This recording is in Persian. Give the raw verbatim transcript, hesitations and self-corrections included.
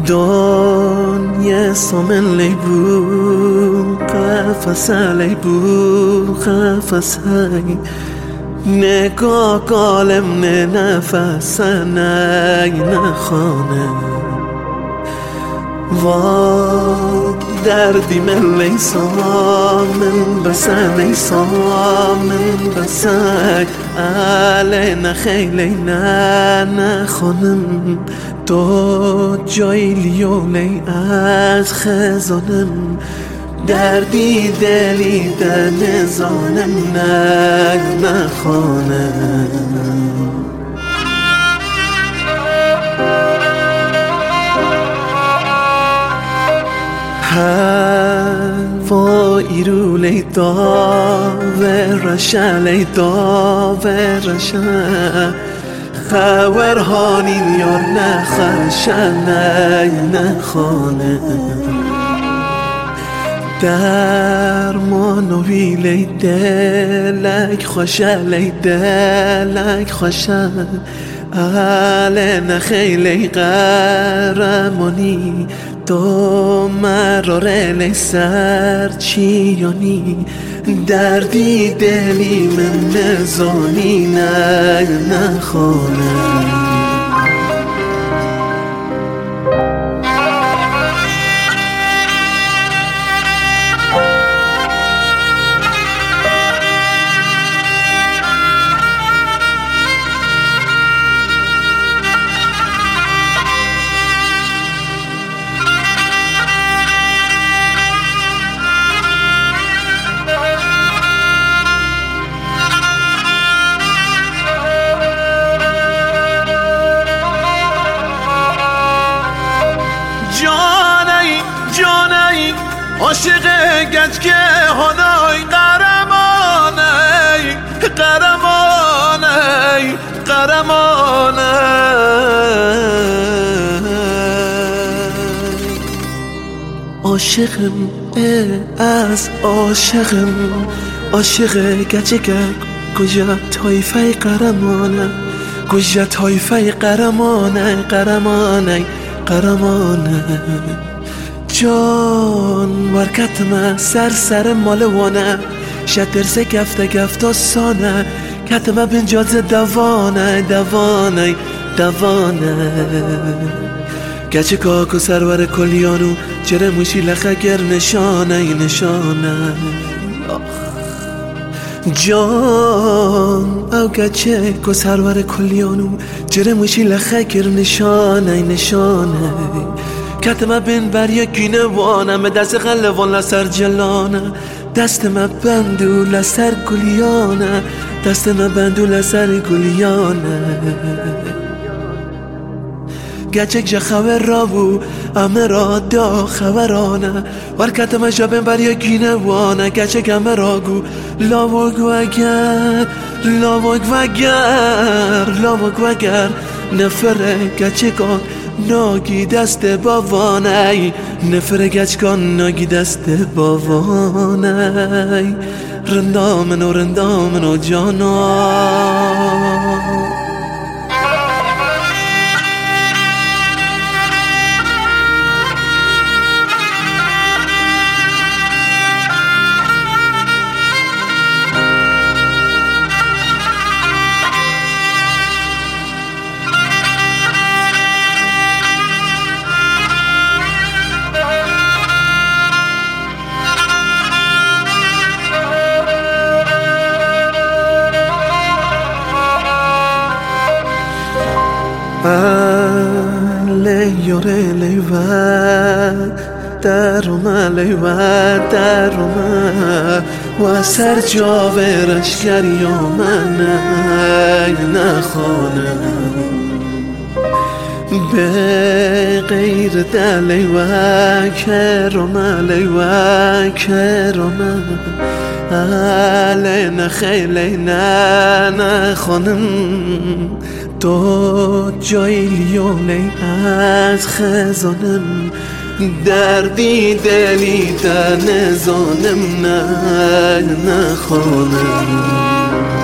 دنیا سومن لی بو قفص لی بو قفص نگاه قالم نه نفس نه نخانه و دردی من لیسا من بسن لیسا من بسن علی نخیلی نه نخانم تو جای لیولی از خزانم دردی دلی در نزانم نه نخانم هوایی رو لیدا و رشا لیدا و رشا خورهانی یار نخرشن نه نخانه درمان و ویلی دلک خوشه لی دلک خوشه اله نخیلی قرمانی تو مراره لی سرچیانی دردی دلی من نزانی نه نخانه عاشق گچکه هنای قرمانه قرمانه قرمانه عاشقم از عاشقم عاشق گچکه کجا طایفه قرمانه کجا طایفه قرمانه قرمانه قرمانه جان ورکتمه سر سر مالوانه شترسه گفته گفته سانه کتمه بنجاز دوانه دوانه دوانه گچه کاکو سرور کلیانو چره موشی لخه گر نشانه نشانه جان او گچه کو سرور کلیانو چره موشی لخه گر نشانه نشانه کتمه بین بریا گینه وانم دست غلوان لسر جلانه دست ما بندو لسر گلیانه دست ما بندو لسر گلیانه گچک جا خبر را بو امه را دا خبرانه ور کتمه جا بین بریا گینه وانه گچک امه را گو لاوگ وگر لاوگ وگر لاوگ وگر نفره گچکان ناگی دست باوانه نفر گچکان ناگی دست باوانه رندامن و رندامن و جانا لیوره لیوه درمه لیوه درمه و سر جاورش گریامنه نخانه به غیر دلیوه کرمه لیوه کرمه اله نخیلی نه نخانم تو جای لیولی از خزانم دردی دلی در نزانم نه نخانم